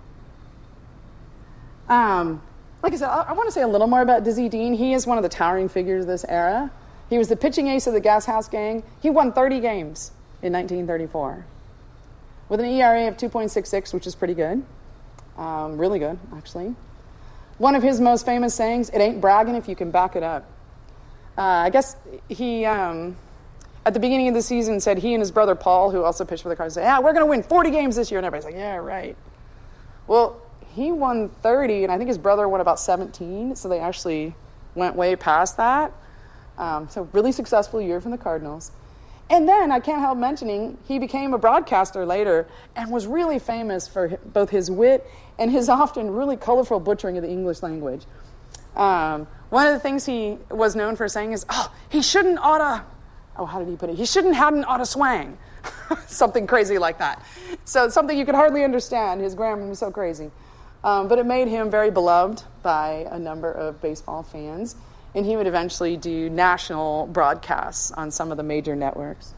Like I said, I want to say a little more about Dizzy Dean. He is one of the towering figures of this era. He was the pitching ace of the Gas House Gang. He won 30 games in 1934 with an ERA of 2.66, which is pretty good. Really good, actually. One of his most famous sayings, "It ain't bragging if you can back it up." I guess he... at the beginning of the season, said he and his brother Paul, who also pitched for the Cardinals, said, we're going to win 40 games this year. And everybody's like, yeah, right. Well, he won 30, and I think his brother won about 17, so they actually went way past that. So really successful year from the Cardinals. And then, I can't help mentioning, he became a broadcaster later and was really famous for both his wit and his often really colorful butchering of the English language. One of the things he was known for saying is, he shouldn't oughta... how did he put it? He hadn't oughta swang. Something crazy like that. So something you could hardly understand. His grammar was so crazy. But it made him very beloved by a number of baseball fans. And he would eventually do national broadcasts on some of the major networks.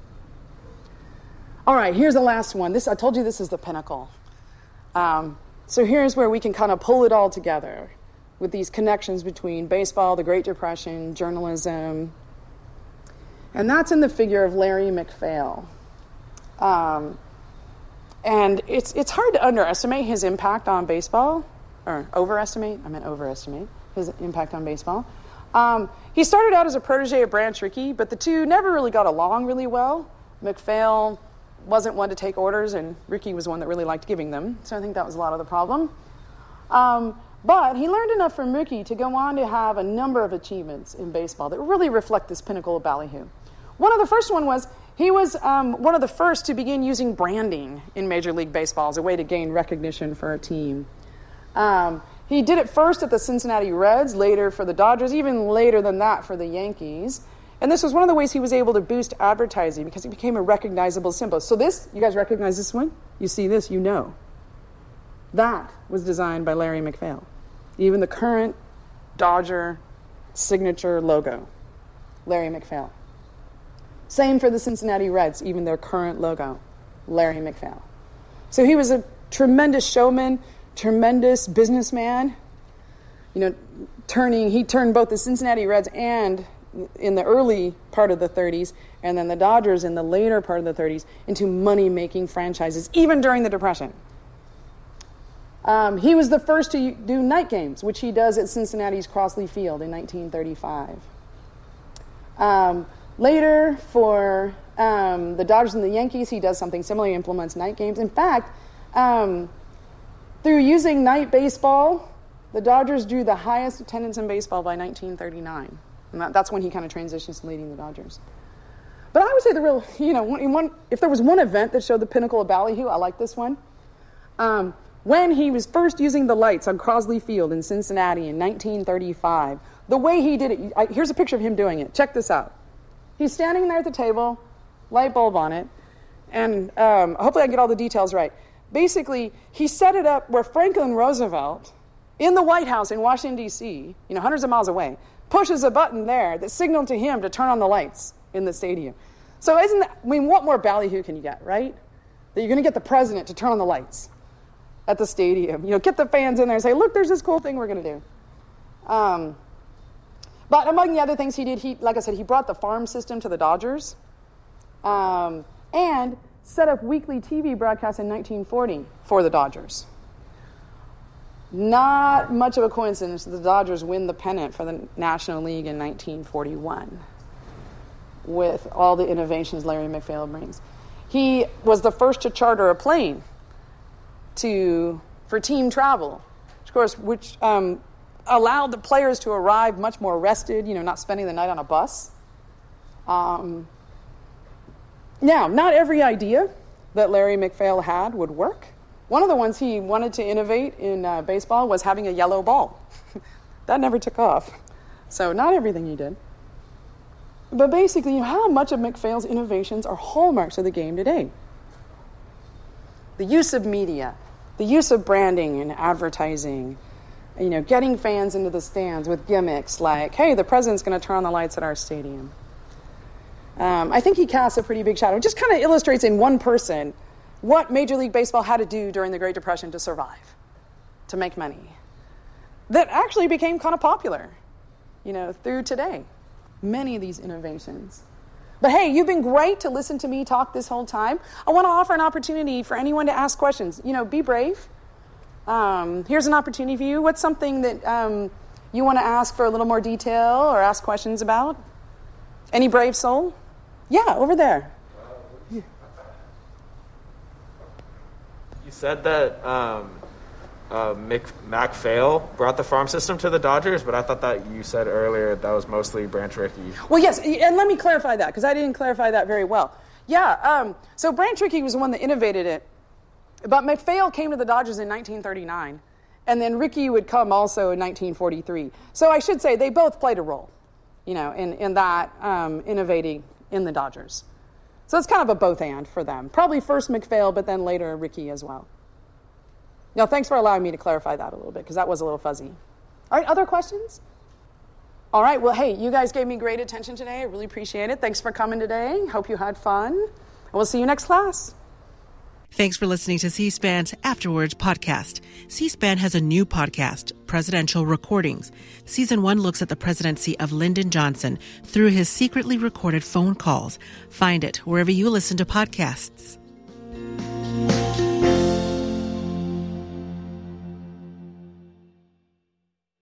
All right, here's the last one. I told you this is the pinnacle. So here's where we can kind of pull it all together with these connections between baseball, the Great Depression, journalism. And that's in the figure of Larry MacPhail. And it's hard to underestimate his impact on baseball, or overestimate his impact on baseball. He started out as a protege of Branch Rickey, but the two never really got along really well. MacPhail wasn't one to take orders, and Rickey was one that really liked giving them. So I think that was a lot of the problem. But he learned enough from Rickey to go on to have a number of achievements in baseball that really reflect this pinnacle of ballyhoo. One of the first one was he was one of the first to begin using branding in Major League Baseball as a way to gain recognition for a team. He did it first at the Cincinnati Reds, later for the Dodgers, even later than that for the Yankees. And this was one of the ways he was able to boost advertising because it became a recognizable symbol. So this, you guys recognize this one? You see this, you know. That was designed by Larry MacPhail. Even the current Dodger signature logo, Larry MacPhail. Same for the Cincinnati Reds, even their current logo, Larry MacPhail. So he was a tremendous showman, tremendous businessman. You know, he turned both the Cincinnati Reds and in the early part of the 30s, and then the Dodgers in the later part of the 30s, into money-making franchises, even during the Depression. He was the first to do night games, which he does at Cincinnati's Crossley Field in 1935. Later, for the Dodgers and the Yankees, he does something similar. He implements night games. In fact, through using night baseball, the Dodgers drew the highest attendance in baseball by 1939. And that's when he kind of transitions to leading the Dodgers. But I would say the real, if there was one event that showed the pinnacle of ballyhoo, I like this one. When he was first using the lights on Crossley Field in Cincinnati in 1935, the way he did it, here's a picture of him doing it. Check this out. He's standing there at the table, light bulb on it, and hopefully I get all the details right. Basically, he set it up where Franklin Roosevelt, in the White House in Washington, D.C., hundreds of miles away, pushes a button there that signaled to him to turn on the lights in the stadium. So what more ballyhoo can you get, right? That you're going to get the president to turn on the lights at the stadium. Get the fans in there and say, look, there's this cool thing we're going to do. But among the other things he did, like I said, he brought the farm system to the Dodgers and set up weekly TV broadcasts in 1940 for the Dodgers. Not much of a coincidence that the Dodgers win the pennant for the National League in 1941 with all the innovations Larry MacPhail brings. He was the first to charter a plane for team travel, which allowed the players to arrive much more rested, not spending the night on a bus. Now, not every idea that Larry MacPhail had would work. One of the ones he wanted to innovate in baseball was having a yellow ball. That never took off. So not everything he did. But basically, how much of MacPhail's innovations are hallmarks of the game today? The use of media, the use of branding and advertising, getting fans into the stands with gimmicks like, hey, the president's going to turn on the lights at our stadium. I think he casts a pretty big shadow. It just kind of illustrates in one person what Major League Baseball had to do during the Great Depression to survive, to make money. That actually became kind of popular, through today. Many of these innovations. But hey, you've been great to listen to me talk this whole time. I want to offer an opportunity for anyone to ask questions. Be brave. Here's an opportunity for you. What's something that you want to ask for a little more detail or ask questions about? Any brave soul? Yeah, over there. You said that MacPhail brought the farm system to the Dodgers, but I thought that you said earlier that was mostly Branch Rickey. Well, yes, and let me clarify that, because I didn't clarify that very well. Yeah, so Branch Rickey was the one that innovated it, but MacPhail came to the Dodgers in 1939, and then Rickey would come also in 1943. So I should say they both played a role, in that innovating in the Dodgers. So it's kind of a both and for them. Probably first MacPhail, but then later Rickey as well. Now, thanks for allowing me to clarify that a little bit, because that was a little fuzzy. All right, other questions? All right, well, hey, you guys gave me great attention today. I really appreciate it. Thanks for coming today. Hope you had fun. And we'll see you next class. Thanks for listening to C-SPAN's Afterwards podcast. C-SPAN has a new podcast, Presidential Recordings. Season 1 looks at the presidency of Lyndon Johnson through his secretly recorded phone calls. Find it wherever you listen to podcasts.